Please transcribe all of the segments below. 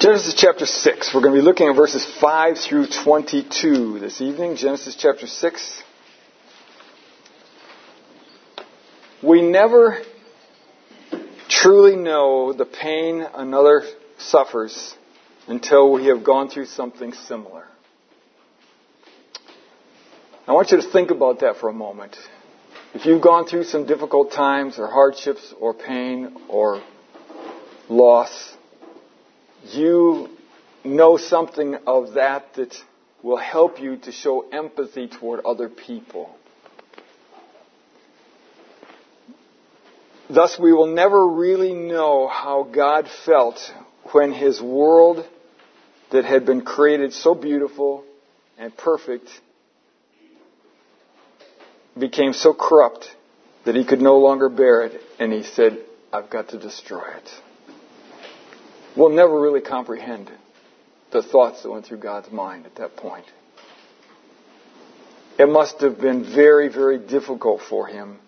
Genesis chapter 6. We're going to be looking at verses 5 through 22 this evening. Genesis chapter 6. We never truly know the pain another suffers until we have gone through something similar. I want you to think about that for a moment. If you've gone through some difficult times or hardships or pain or loss, you know something of that will help you to show empathy toward other people. Thus, we will never really know how God felt when His world that had been created so beautiful and perfect became so corrupt that He could no longer bear it, and He said, I've got to destroy it. We'll never really comprehend the thoughts that went through God's mind at that point. It must have been very, very difficult for Him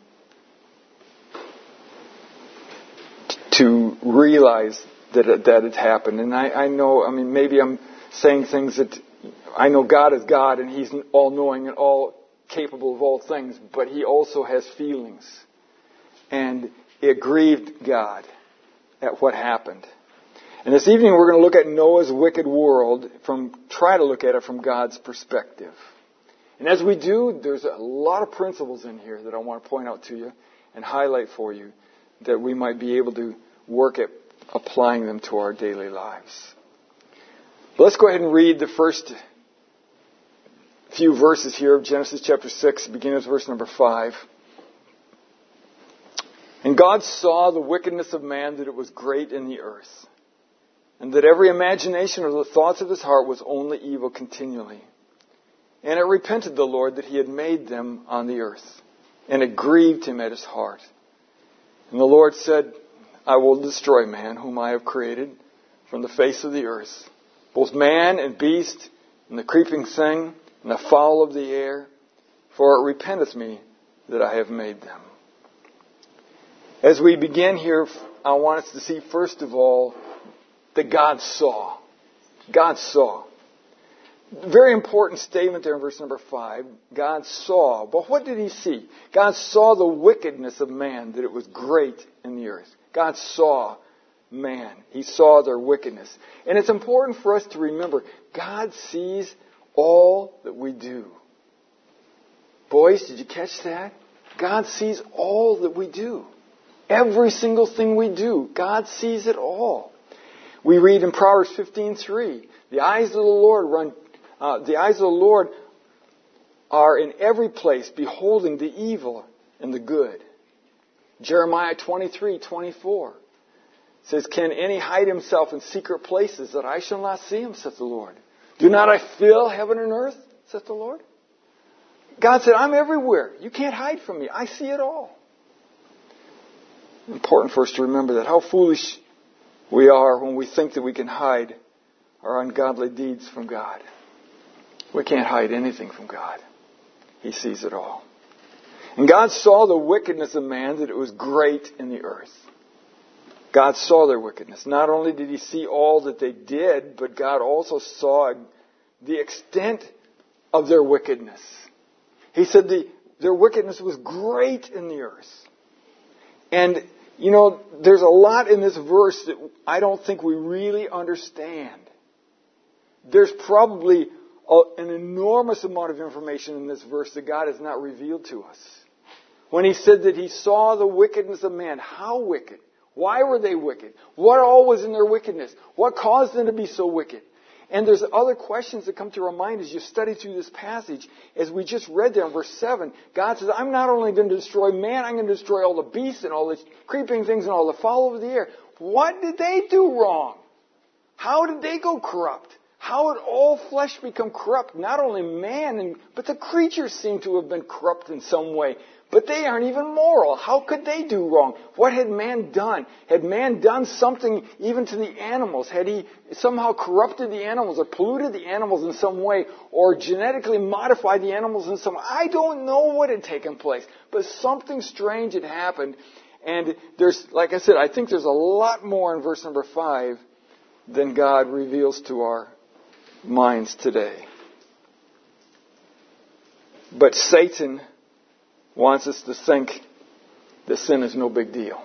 to realize that had happened. And I know, maybe I'm saying things that I know God is God and He's all-knowing and all capable of all things, but He also has feelings. And it grieved God at what happened. And this evening we're going to look at Noah's wicked world, try to look at it from God's perspective. And as we do, there's a lot of principles in here that I want to point out to you and highlight for you that we might be able to work at applying them to our daily lives. But let's go ahead and read the first few verses here of Genesis chapter 6, beginning with verse number 5. And God saw the wickedness of man, that it was great in the earth, and that every imagination of the thoughts of his heart was only evil continually. And it repented the Lord that He had made them on the earth, and it grieved Him at His heart. And the Lord said, I will destroy man whom I have created from the face of the earth, both man and beast, and the creeping thing, and the fowl of the air, for it repenteth me that I have made them. As we begin here, I want us to see first of all that God saw. God saw. Very important statement there in verse number 5. God saw. But what did He see? God saw the wickedness of man, that it was great in the earth. God saw man. He saw their wickedness. And it's important for us to remember, God sees all that we do. Boys, did you catch that? God sees all that we do. Every single thing we do, God sees it all. We read in Proverbs 15:3, the eyes of the Lord are in every place, beholding the evil and the good. Jeremiah 23:24 says, can any hide himself in secret places that I shall not see him, saith the Lord? Do not I fill heaven and earth, saith the Lord? God said, I'm everywhere. You can't hide from me. I see it all. Important for us to remember that. How foolish we are when we think that we can hide our ungodly deeds from God. We can't hide anything from God. He sees it all. And God saw the wickedness of man, that it was great in the earth. God saw their wickedness. Not only did He see all that they did, but God also saw the extent of their wickedness. He said their wickedness was great in the earth. And there's a lot in this verse that I don't think we really understand. There's probably an enormous amount of information in this verse that God has not revealed to us. When He said that He saw the wickedness of man, how wicked? Why were they wicked? What all was in their wickedness? What caused them to be so wicked? And there's other questions that come to our mind as you study through this passage. As we just read there in verse 7, God says, I'm not only going to destroy man, I'm going to destroy all the beasts and all the creeping things and all the fowl of the air. What did they do wrong? How did they go corrupt? How did all flesh become corrupt? Not only man, but the creatures seem to have been corrupt in some way. But they aren't even moral. How could they do wrong? What had man done? Had man done something even to the animals? Had he somehow corrupted the animals or polluted the animals in some way or genetically modified the animals in some way? I don't know what had taken place. But something strange had happened. And there's, like I said, I think there's a lot more in verse number 5 than God reveals to our minds today. But Satan wants us to think that sin is no big deal.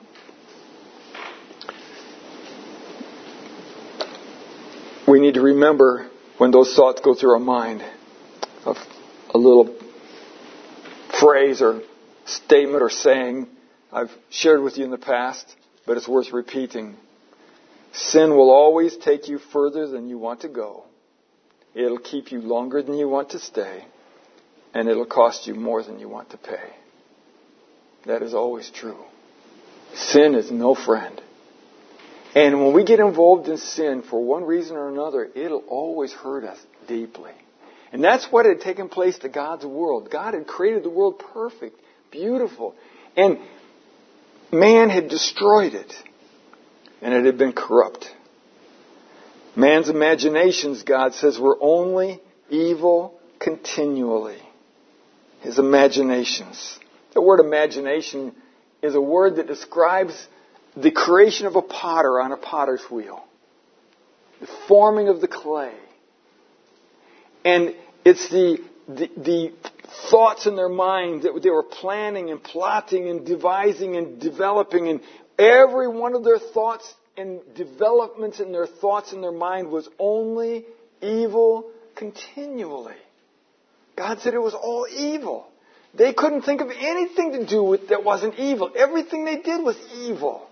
We need to remember when those thoughts go through our mind of a little phrase or statement or saying I've shared with you in the past, but it's worth repeating. Sin will always take you further than you want to go. It'll keep you longer than you want to stay. And it'll cost you more than you want to pay. That is always true. Sin is no friend. And when we get involved in sin for one reason or another, it'll always hurt us deeply. And that's what had taken place to God's world. God had created the world perfect, beautiful. And man had destroyed it. And it had been corrupt. Man's imaginations, God says, were only evil continually. His imaginations. The word imagination is a word that describes the creation of a potter on a potter's wheel. The forming of the clay. And it's the thoughts in their mind that they were planning and plotting and devising and developing. And every one of their thoughts and developments in their thoughts in their mind was only evil continually. God said it was all evil. They couldn't think of anything to do with that wasn't evil. Everything they did was evil.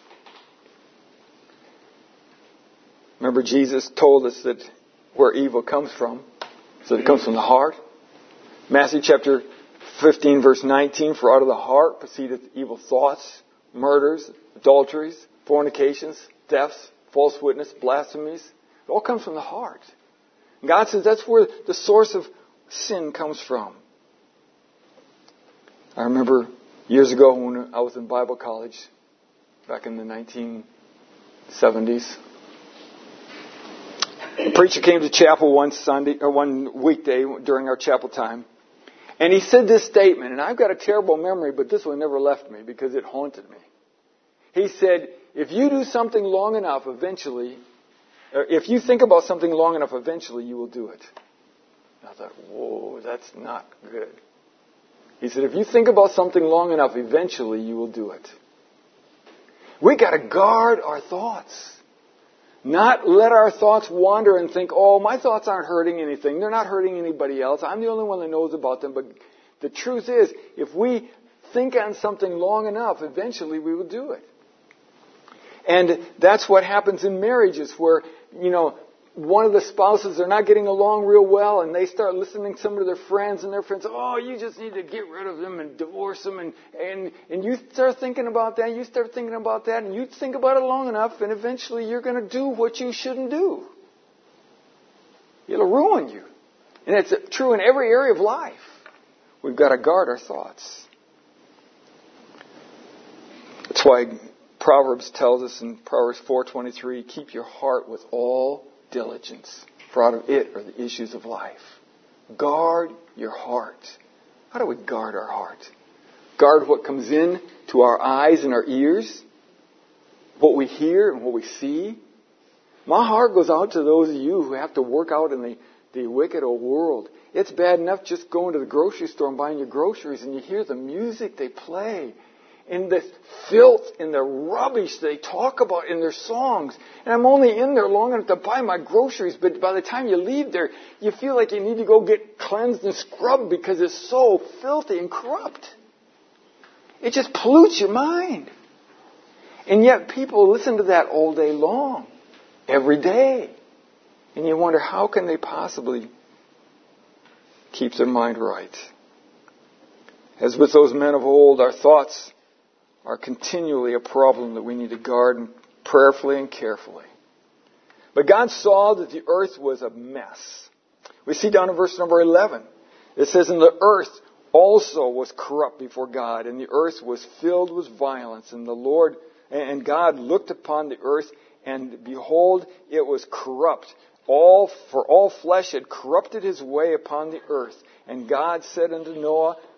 Remember, Jesus told us that where evil comes from. So it comes from the heart. Matthew chapter 15, verse 19, for out of the heart proceedeth evil thoughts, murders, adulteries, fornications, thefts, false witness, blasphemies. It all comes from the heart. And God says that's where the source of sin comes from. I remember years ago when I was in Bible college, back in the 1970s, the preacher came to chapel one weekday during our chapel time, and he said this statement, and I've got a terrible memory, but this one never left me because it haunted me. He said, if you do something long enough, eventually, if you think about something long enough, eventually you will do it. And I thought, whoa, that's not good. He said, if you think about something long enough, eventually you will do it. We got to guard our thoughts. Not let our thoughts wander and think, oh, my thoughts aren't hurting anything. They're not hurting anybody else. I'm the only one that knows about them. But the truth is, if we think on something long enough, eventually we will do it. And that's what happens in marriages where, one of the spouses, they're not getting along real well, and they start listening to some of their friends, and their friends, oh, you just need to get rid of them and divorce them, and you start thinking about that, and you start thinking about that, and you think about it long enough, and eventually you're going to do what you shouldn't do. It'll ruin you. And it's true in every area of life. We've got to guard our thoughts. That's why Proverbs tells us in Proverbs 4:23, keep your heart with all diligence, for out of it are the issues of life. Guard your heart. How do we guard our heart? Guard what comes in to our eyes and our ears, what we hear and what we see. My heart goes out to those of you who have to work out in the wicked old world. It's bad enough just going to the grocery store and buying your groceries, and you hear the music they play and the filth and the rubbish they talk about in their songs. And I'm only in there long enough to buy my groceries, but by the time you leave there, you feel like you need to go get cleansed and scrubbed because it's so filthy and corrupt. It just pollutes your mind. And yet people listen to that all day long, every day. And you wonder, how can they possibly keep their mind right? As with those men of old, our thoughts are continually a problem that we need to guard prayerfully and carefully. But God saw that the earth was a mess. We see down in verse number 11. It says, and the earth also was corrupt before God, and the earth was filled with violence. And God looked upon the earth, and behold, it was corrupt. For all flesh had corrupted his way upon the earth. And God said unto Noah,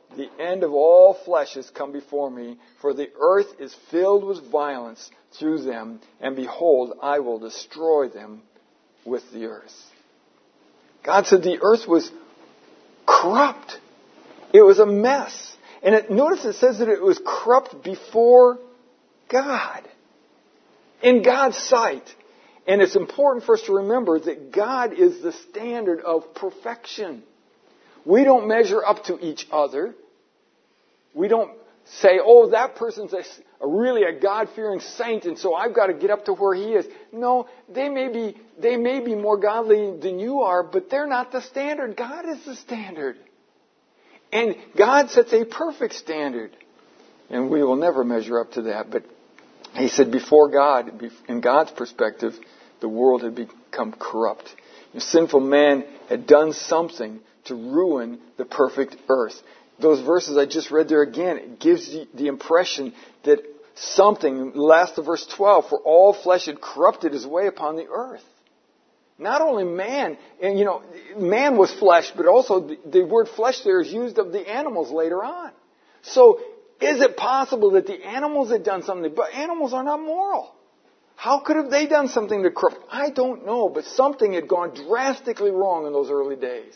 the end of all flesh has come before me, for the earth is filled with violence through them, and behold, I will destroy them with the earth. God said the earth was corrupt. It was a mess. And notice it says that it was corrupt before God. In God's sight. And it's important for us to remember that God is the standard of perfection. We don't measure up to each other. We don't say, oh, that person's really a God-fearing saint, and so I've got to get up to where he is. No, they may be more godly than you are, but they're not the standard. God is the standard. And God sets a perfect standard. And we will never measure up to that. But he said before God, in God's perspective, the world had become corrupt. Sinful man had done something to ruin the perfect earth. Those verses I just read there again, it gives you the impression that something, last of verse 12, for all flesh had corrupted his way upon the earth. Not only man, and man was flesh, but also the word flesh there is used of the animals later on. So, is it possible that the animals had done something? But animals are not moral. How could have they done something to corrupt? I don't know, but something had gone drastically wrong in those early days.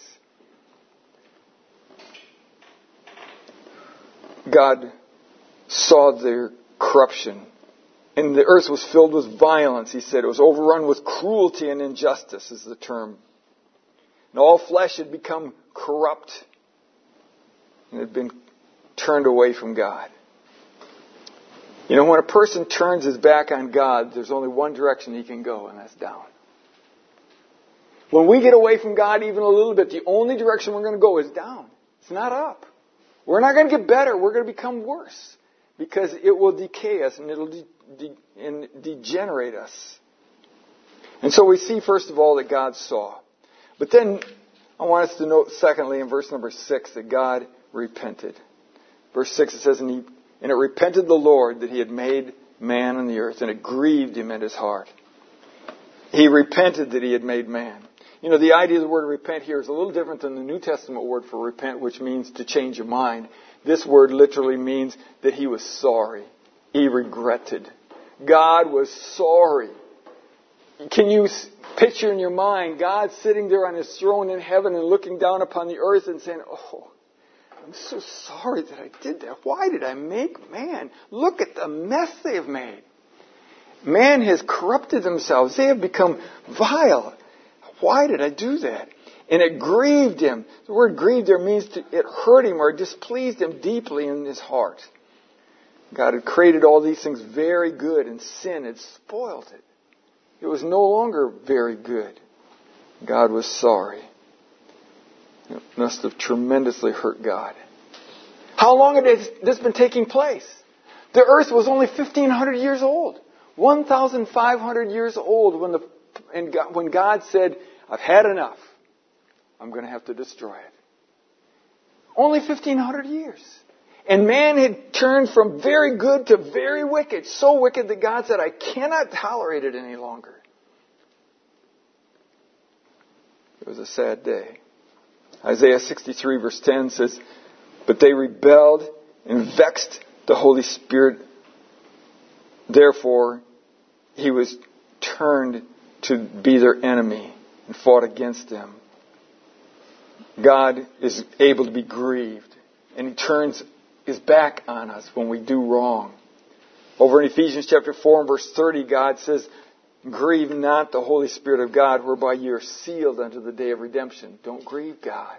God saw their corruption. And the earth was filled with violence, he said. It was overrun with cruelty and injustice, is the term. And all flesh had become corrupt and had been turned away from God. When a person turns his back on God, there's only one direction he can go, and that's down. When we get away from God even a little bit, the only direction we're going to go is down. It's not up. We're not going to get better. We're going to become worse because it will decay us and it'll degenerate us. And so we see, first of all, that God saw. But then I want us to note, secondly, in verse number 6, that God repented. Verse 6, it says, And it repented the Lord that he had made man on the earth, and it grieved him at his heart. He repented that he had made man. The idea of the word repent here is a little different than the New Testament word for repent, which means to change your mind. This word literally means that he was sorry. He regretted. God was sorry. Can you picture in your mind God sitting there on his throne in heaven and looking down upon the earth and saying, oh, I'm so sorry that I did that. Why did I make man? Look at the mess they have made. Man has corrupted themselves. They have become vile. Why did I do that? And it grieved him. The word grieved there means it hurt him or displeased him deeply in his heart. God had created all these things very good, and sin had spoiled it. It was no longer very good. God was sorry. It must have tremendously hurt God. How long had this been taking place? The earth was only 1,500 years old. 1,500 years old when God said, I've had enough. I'm going to have to destroy it. Only 1,500 years. And man had turned from very good to very wicked. So wicked that God said, I cannot tolerate it any longer. It was a sad day. Isaiah 63 verse 10 says, But they rebelled and vexed the Holy Spirit. Therefore, he was turned to be their enemy and fought against them. God is able to be grieved, and he turns his back on us when we do wrong. Over in Ephesians chapter 4 and verse 30, God says, Grieve not the Holy Spirit of God, whereby you are sealed unto the day of redemption. Don't grieve God.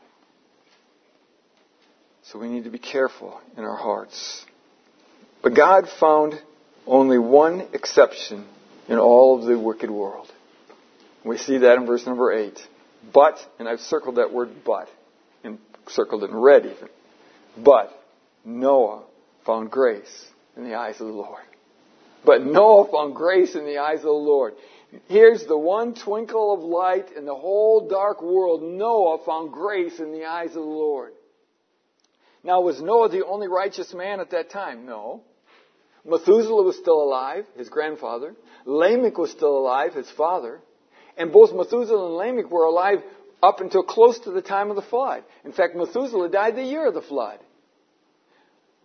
So we need to be careful in our hearts. But God found only one exception in all of the wicked world. We see that in verse number 8. But, and I've circled that word but, and circled it in red even. But Noah found grace in the eyes of the Lord. But Noah found grace in the eyes of the Lord. Here's the one twinkle of light in the whole dark world. Noah found grace in the eyes of the Lord. Now, was Noah the only righteous man at that time? No. Methuselah was still alive, his grandfather. Lamech was still alive, his father. And both Methuselah and Lamech were alive up until close to the time of the flood. In fact, Methuselah died the year of the flood.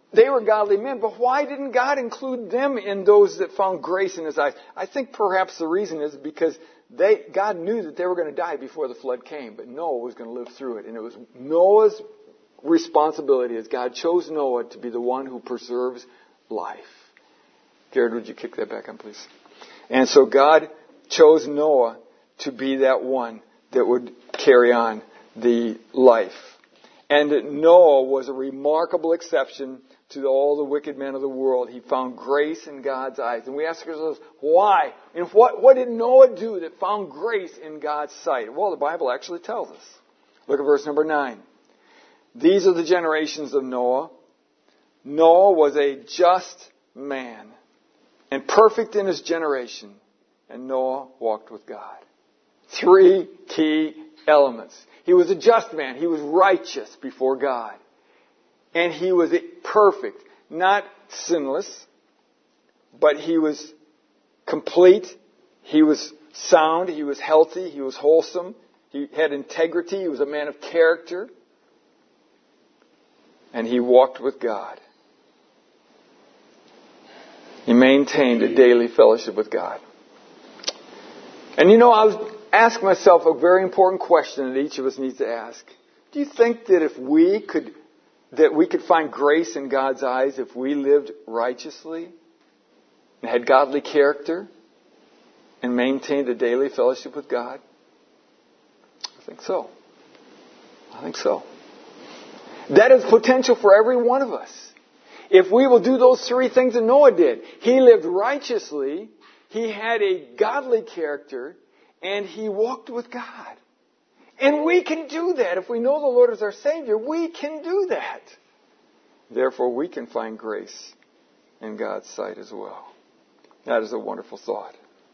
They were godly men, but why didn't God include them in those that found grace in His eyes? I think perhaps the reason is because God knew that they were going to die before the flood came, but Noah was going to live through it. And it was Noah's responsibility as God chose Noah to be the one who preserves life. Garrett, would you kick that back on, please? And so God chose Noah to be that one that would carry on the life. And Noah was a remarkable exception to all the wicked men of the world. He found grace in God's eyes. And we ask ourselves, why? And what did Noah do that found grace in God's sight? Well, the Bible actually tells us. Look at verse number 9. These are the generations of Noah. Noah was a just man and perfect in his generation. And Noah walked with God. 3 key elements. He was a just man. He was righteous before God. And he was perfect, not sinless, but he was complete. He was sound. He was healthy. He was wholesome. He had integrity. He was a man of character. And he walked with God. He maintained a daily fellowship with God. And I was asking myself a very important question that each of us needs to ask. Do you think that if we could find grace in God's eyes if we lived righteously and had godly character and maintained a daily fellowship with God? I think so. I think so. That is potential for every one of us. If we will do those 3 things that Noah did. He lived righteously, he had a godly character, and he walked with God. And we can do that. If we know the Lord as our Savior, we can do that. Therefore, we can find grace in God's sight as well. That is a wonderful thought.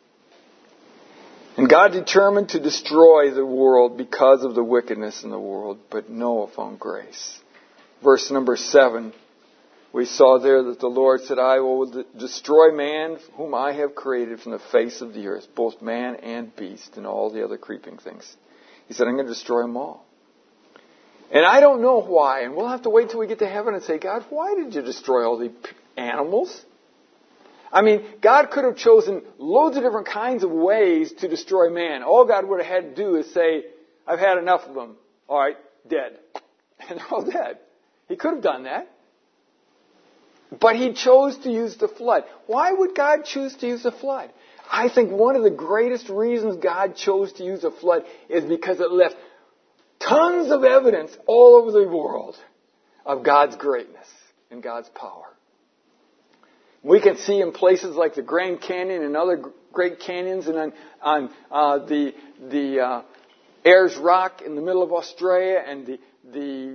And God determined to destroy the world because of the wickedness in the world, but Noah found grace. Verse number 7, we saw there that the Lord said, I will destroy man whom I have created from the face of the earth, both man and beast and all the other creeping things. He said, I'm going to destroy them all. And I don't know why, and we'll have to wait till we get to heaven and say, God, why did you destroy all the animals? I mean, God could have chosen loads of different kinds of ways to destroy man. All God would have had to do is say, I've had enough of them. All right, dead. And they're all dead. He could have done that. But He chose to use the flood. Why would God choose to use the flood? I think one of the greatest reasons God chose to use a flood is because it left tons of evidence all over the world of God's greatness and God's power. We can see in places like the Grand Canyon and other great canyons, and on the Ayers Rock in the middle of Australia, and the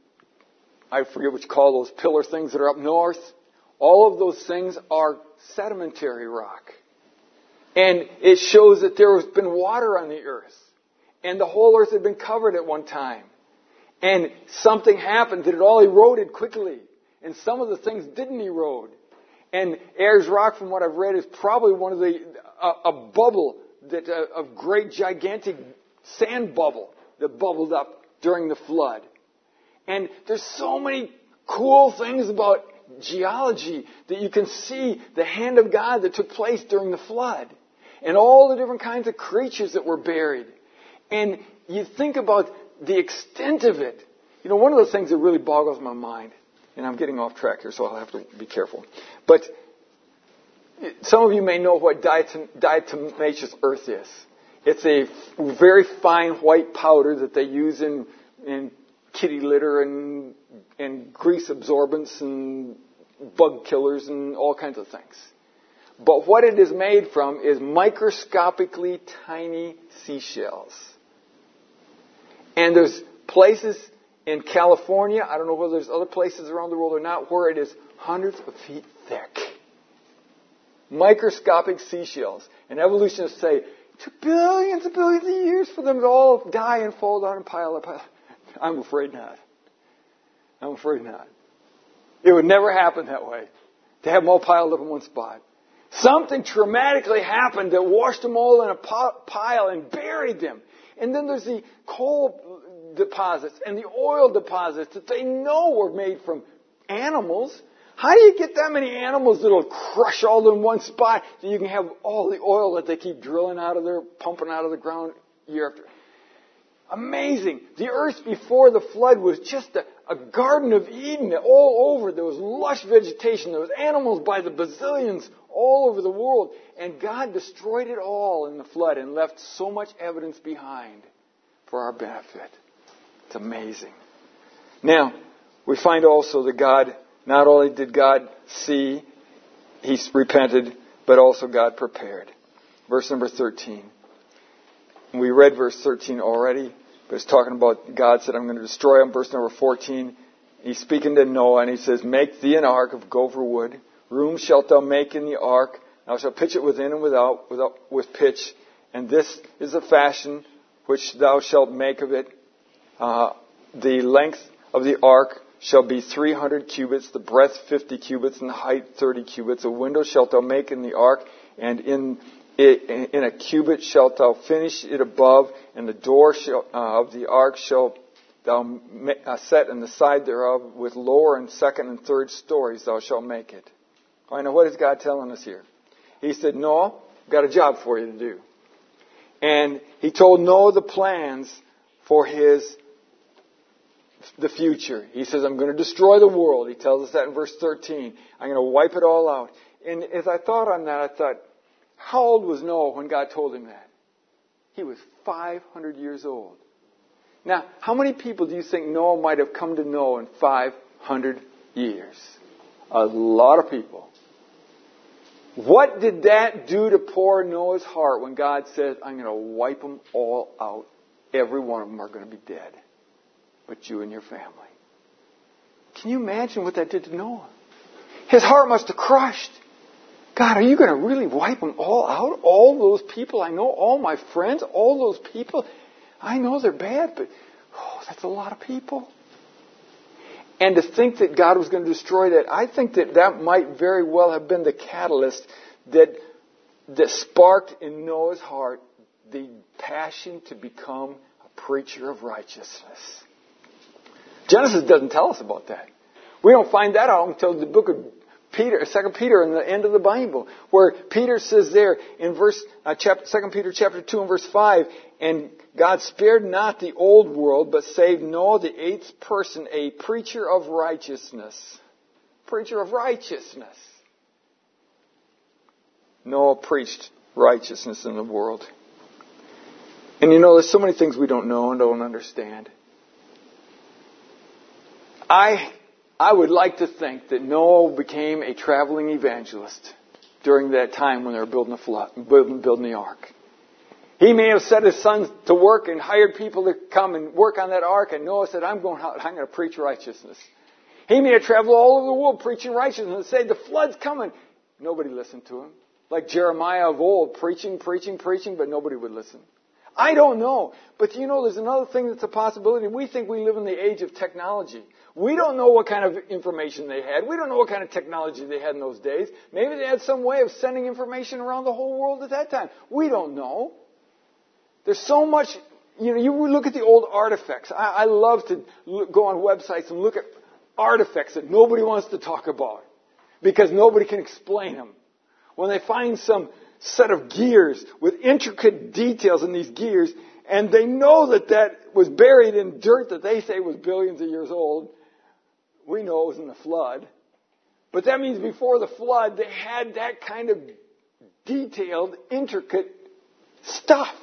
I forget what you call those pillar things that are up north. All of those things are sedimentary rock. And it shows that there has been water on the earth. And the whole earth had been covered at one time. And something happened that it all eroded quickly. And some of the things didn't erode. And Ayers Rock, from what I've read, is probably one of a bubble that a great gigantic sand bubble that bubbled up during the flood. And there's so many cool things about geology that you can see the hand of God that took place during the flood. And all the different kinds of creatures that were buried. And you think about the extent of it. One of the things that really boggles my mind, and I'm getting off track here, so I'll have to be careful. But some of you may know what diatomaceous earth is. It's a very fine white powder that they use in kitty litter and grease absorbents and bug killers and all kinds of things. But what it is made from is microscopically tiny seashells. And there's places in California, I don't know whether there's other places around the world or not, where it is hundreds of feet thick. Microscopic seashells. And evolutionists say it took billions and billions of years for them to all die and fall down and pile up. I'm afraid not. I'm afraid not. It would never happen that way, to have them all piled up in one spot. Something traumatically happened that washed them all in a pile and buried them. And then there's the coal deposits and the oil deposits that they know were made from animals. How do you get that many animals that'll crush all in one spot so you can have all the oil that they keep drilling out of there, pumping out of the ground year after? Amazing. The earth before the flood was just a Garden of Eden all over. There was lush vegetation. There was animals by the bazillions all over the world. And God destroyed it all in the flood and left so much evidence behind for our benefit. It's amazing. Now, we find also that God, not only did God see, He repented, but also God prepared. Verse number 13. We read verse 13 already, but it's talking about God said, I'm going to destroy them. Verse number 14, He's speaking to Noah, and He says, make thee an ark of gopher wood. Room shalt thou make in the ark. Thou shalt pitch it within and without with pitch. And this is the fashion which thou shalt make of it. The length of the ark shall be 300 cubits, the breadth 50 cubits, and the height 30 cubits. A window shalt thou make in the ark, and in a cubit shalt thou finish it above, and the door of the ark shalt thou set in the side thereof, with lower and second and third stories thou shalt make it. All right, now what is God telling us here? He said, Noah, I've got a job for you to do. And He told Noah the plans for the future. He says, I'm going to destroy the world. He tells us that in verse 13. I'm going to wipe it all out. And as I thought on that, I thought, how old was Noah when God told him that? He was 500 years old. Now, how many people do you think Noah might have come to know in 500 years? A lot of people. What did that do to poor Noah's heart when God says, I'm going to wipe them all out? Every one of them are going to be dead. But you and your family. Can you imagine what that did to Noah? His heart must have crushed. God, are you going to really wipe them all out? All those people I know, all my friends, all those people. I know they're bad, but that's a lot of people. And to think that God was going to destroy that, I think that might very well have been the catalyst that sparked in Noah's heart the passion to become a preacher of righteousness. Genesis doesn't tell us about that. We don't find that out until the book of Peter, 2 Peter, in the end of the Bible, where Peter says there in 2 Peter chapter 2 and verse 5, and God spared not the old world, but saved Noah, the eighth person, a preacher of righteousness. Preacher of righteousness. Noah preached righteousness in the world. And you know, there's so many things we don't know and don't understand. I would like to think that Noah became a traveling evangelist during that time when they were building the ark. He may have set his sons to work and hired people to come and work on that ark, and Noah said, I'm going to preach righteousness. He may have traveled all over the world preaching righteousness and say, the flood's coming. Nobody listened to him. Like Jeremiah of old, preaching, but nobody would listen. I don't know. But you know, there's another thing that's a possibility. We think we live in the age of technology. We don't know what kind of information they had. We don't know what kind of technology they had in those days. Maybe they had some way of sending information around the whole world at that time. We don't know. There's so much, you look at the old artifacts. I love to go on websites and look at artifacts that nobody wants to talk about because nobody can explain them. When they find some set of gears with intricate details in these gears, and they know that was buried in dirt that they say was billions of years old, we know it was in the flood. But that means before the flood, they had that kind of detailed, intricate stuff.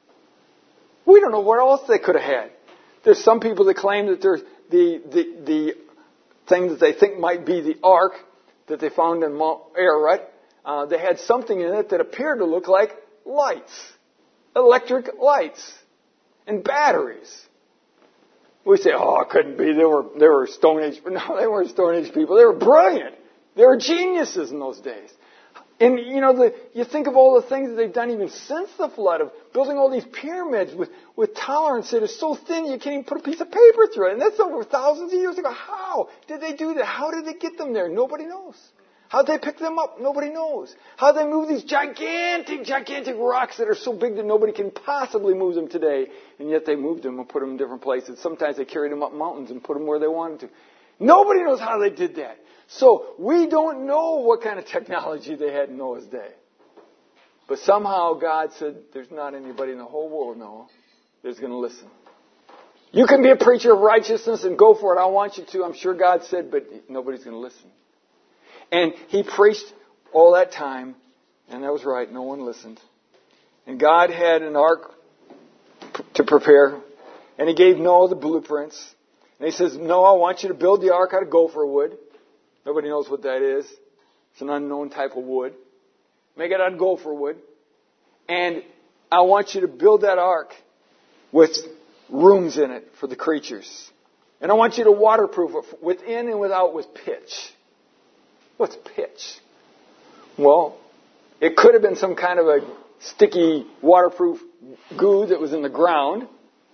We don't know what else they could have had. There's some people that claim that there's the thing that they think might be the ark that they found in Mount Ararat. They had something in it that appeared to look like lights, electric lights, and batteries. We say, it couldn't be. They were Stone Age. No, they weren't Stone Age people. They were brilliant. They were geniuses in those days. And, you think of all the things that they've done even since the flood of building all these pyramids with tolerance that is so thin you can't even put a piece of paper through it. And that's over thousands of years ago. How did they do that? How did they get them there? Nobody knows. How did they pick them up? Nobody knows. How did they move these gigantic rocks that are so big that nobody can possibly move them today? And yet they moved them and put them in different places. Sometimes they carried them up mountains and put them where they wanted to. Nobody knows how they did that. So we don't know what kind of technology they had in Noah's day. But somehow God said, there's not anybody in the whole world, Noah, that's going to listen. You can be a preacher of righteousness and go for it. I want you to. I'm sure God said, but nobody's going to listen. And he preached all that time, and that was right. No one listened. And God had an ark to prepare, and he gave Noah the blueprints. And he says, Noah, I want you to build the ark out of gopher wood. Nobody knows what that is. It's an unknown type of wood. Make it out of gopher wood. And I want you to build that ark with rooms in it for the creatures. And I want you to waterproof it within and without with pitch. What's pitch? Well, it could have been some kind of a sticky waterproof goo that was in the ground.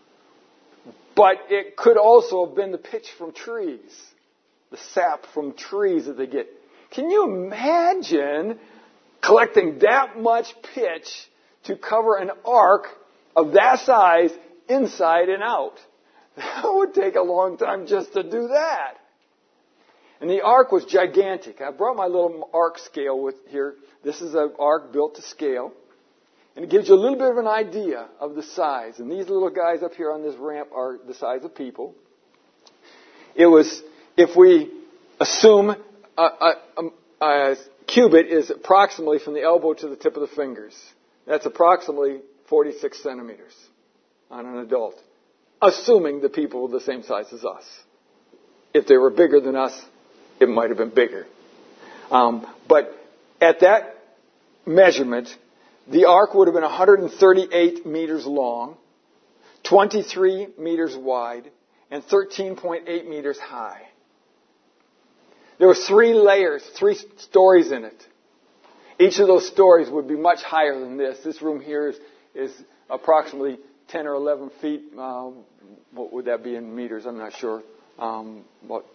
But it could also have been the pitch from trees. The sap from trees that they get. Can you imagine collecting that much pitch to cover an ark of that size inside and out? That would take a long time just to do that. And the ark was gigantic. I brought my little ark scale with here. This is an ark built to scale. And it gives you a little bit of an idea of the size. And these little guys up here on this ramp are the size of people. It was, if we assume a cubit is approximately from the elbow to the tip of the fingers. That's approximately 46 centimeters on an adult. Assuming the people were the same size as us. If they were bigger than us, it might have been bigger. But at that measurement, the ark would have been 138 meters long, 23 meters wide, and 13.8 meters high. There were 3 layers, 3 stories in it. Each of those stories would be much higher than this. This room here is approximately 10 or 11 feet. What would that be in meters? I'm not sure. About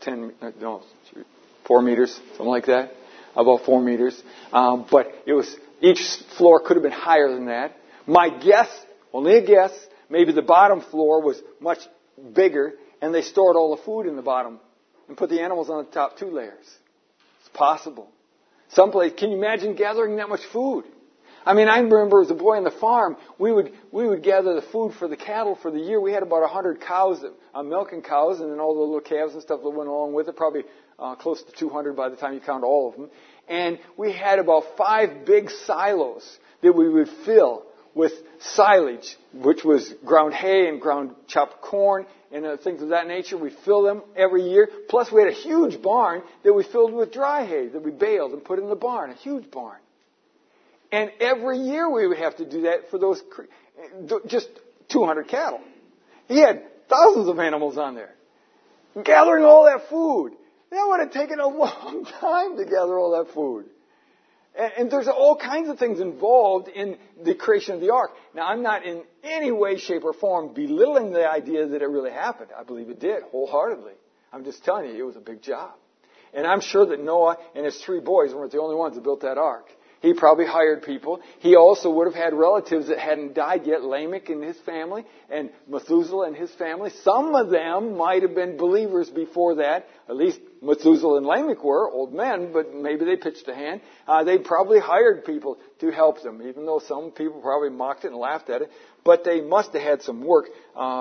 4 meters, something like that. About 4 meters. But it was, each floor could have been higher than that. My guess, only a guess, maybe the bottom floor was much bigger and they stored all the food in the bottom and put the animals on the top 2 layers. It's possible. Someplace, can you imagine gathering that much food? I mean, I remember as a boy on the farm, we would gather the food for the cattle for the year. We had about 100 cows, milking cows, and then all the little calves and stuff that went along with it, probably close to 200 by the time you count all of them. And we had about 5 big silos that we would fill with silage, which was ground hay and ground chopped corn and things of that nature. We'd fill them every year. Plus, we had a huge barn that we filled with dry hay that we baled and put in the barn, a huge barn. And every year we would have to do that for those, just 200 cattle. He had thousands of animals on there. Gathering all that food. That would have taken a long time to gather all that food. And there's all kinds of things involved in the creation of the ark. Now, I'm not in any way, shape, or form belittling the idea that it really happened. I believe it did, wholeheartedly. I'm just telling you, it was a big job. And I'm sure that Noah and his 3 boys weren't the only ones that built that ark. He probably hired people. He also would have had relatives that hadn't died yet, Lamech and his family, and Methuselah and his family. Some of them might have been believers before that. At least Methuselah and Lamech were old men, but maybe they pitched a hand. They probably hired people to help them, even though some people probably mocked it and laughed at it. But they must have had some work,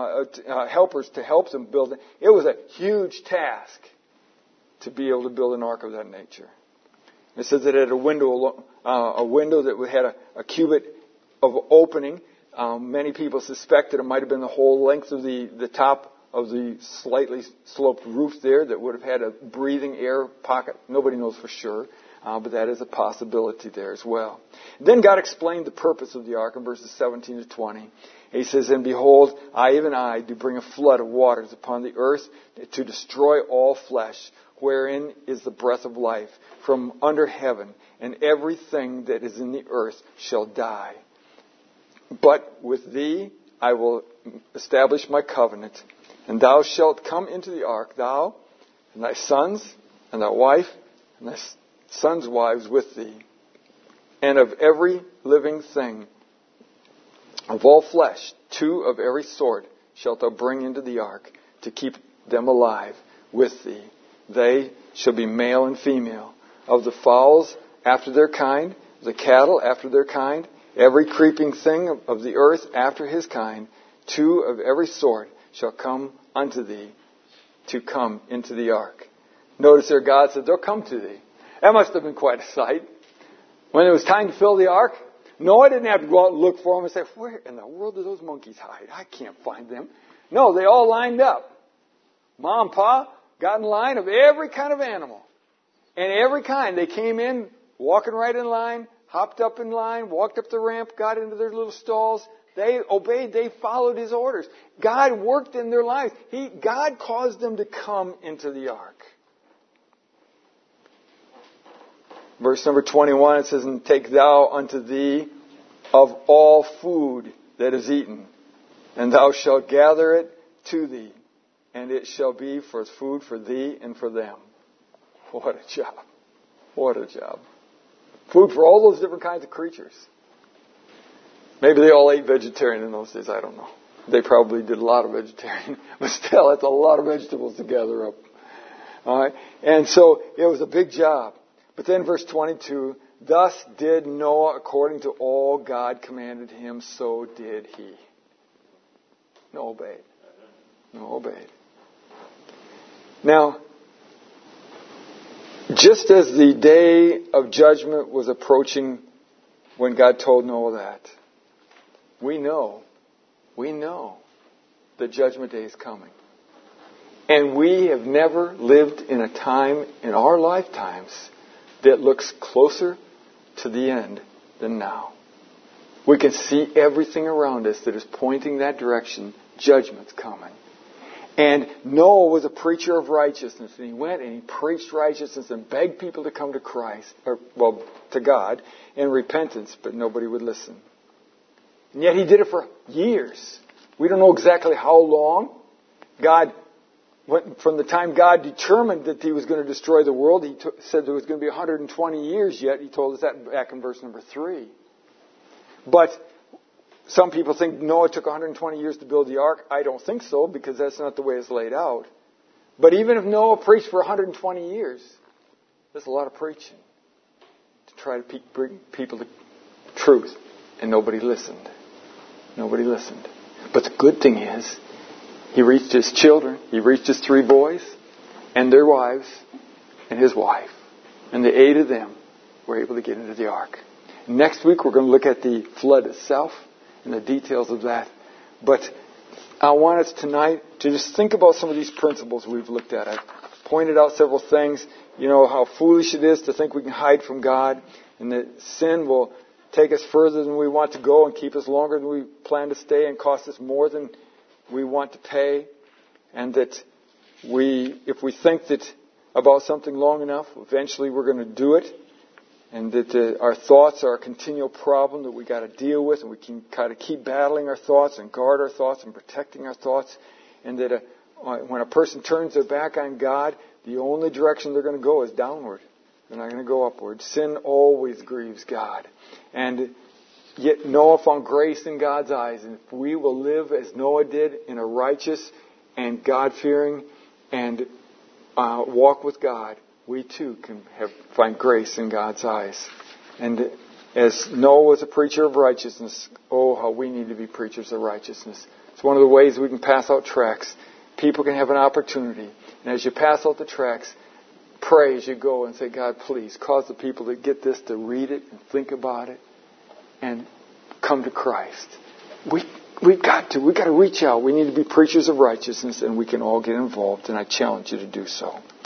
helpers to help them build it. It was a huge task to be able to build an ark of that nature. It says that it had a window that had a cubit of opening. Many people suspected it might have been the whole length of the top of the slightly sloped roof there that would have had a breathing air pocket. Nobody knows for sure, but that is a possibility there as well. Then God explained the purpose of the ark in verses 17 to 20. He says, "And behold, I, even I, do bring a flood of waters upon the earth to destroy all flesh, wherein is the breath of life from under heaven, and everything that is in the earth shall die. But with thee I will establish my covenant, and thou shalt come into the ark, thou and thy sons and thy wife and thy sons' wives with thee. And of every living thing, of all flesh, 2 of every sort shalt thou bring into the ark, to keep them alive with thee. They shall be male and female. Of the fowls after their kind, the cattle after their kind, every creeping thing of the earth after his kind, 2 of every sort shall come unto thee to come into the ark. Notice there God said, they'll come to thee. That must have been quite a sight. When it was time to fill the ark, Noah didn't have to go out and look for them and say, where in the world do those monkeys hide? I can't find them. No, they all lined up. Mom and Pa got in line of every kind of animal. And every kind. They came in, walking right in line, hopped up in line, walked up the ramp, got into their little stalls. They obeyed. They followed His orders. God worked in their lives. God caused them to come into the ark. Verse number 21, it says, and take thou unto thee of all food that is eaten, and thou shalt gather it to thee, and it shall be for food for thee and for them. What a job. What a job. Food for all those different kinds of creatures. Maybe they all ate vegetarian in those days. I don't know. They probably did a lot of vegetarian. But still, that's a lot of vegetables to gather up. All right? And so it was a big job. But then verse 22, thus did Noah according to all God commanded him, so did he. Noah obeyed. Noah obeyed. Now, just as the day of judgment was approaching when God told Noah that, we know the judgment day is coming. And we have never lived in a time in our lifetimes that looks closer to the end than now. We can see everything around us that is pointing that direction. Judgment's coming. And Noah was a preacher of righteousness. And he went and he preached righteousness and begged people to come to Christ, to God, in repentance, but nobody would listen. And yet he did it for years. We don't know exactly how long. From the time God determined that He was going to destroy the world, He said there was going to be 120 years yet. He told us that back in verse number 3. But some people think Noah took 120 years to build the ark. I don't think so, because that's not the way it's laid out. But even if Noah preached for 120 years, that's a lot of preaching to try to bring people to truth. And nobody listened. Nobody listened. But the good thing is, he reached his children. He reached his 3 boys and their wives and his wife. And the 8 of them were able to get into the ark. Next week we're going to look at the flood itself and the details of that. But I want us tonight to just think about some of these principles we've looked at. I've pointed out several things. You know, how foolish it is to think we can hide from God, and that sin will take us further than we want to go and keep us longer than we plan to stay and cost us more than we want to pay, and that if we think that about something long enough, eventually we're going to do it, and that our thoughts are a continual problem that we got to deal with, and we can kind of keep battling our thoughts and guard our thoughts and protecting our thoughts, and that when a person turns their back on God, the only direction they're going to go is downward. They're not going to go upward. Sin always grieves God, and yet Noah found grace in God's eyes. And if we will live as Noah did in a righteous and God-fearing and walk with God, we too can find grace in God's eyes. And as Noah was a preacher of righteousness, oh, how we need to be preachers of righteousness. It's one of the ways we can pass out tracts. People can have an opportunity. And as you pass out the tracts, pray as you go and say, God, please cause the people that get this to read it and think about it and come to Christ. We've got to reach out. We need to be preachers of righteousness, and we can all get involved, and I challenge you to do so.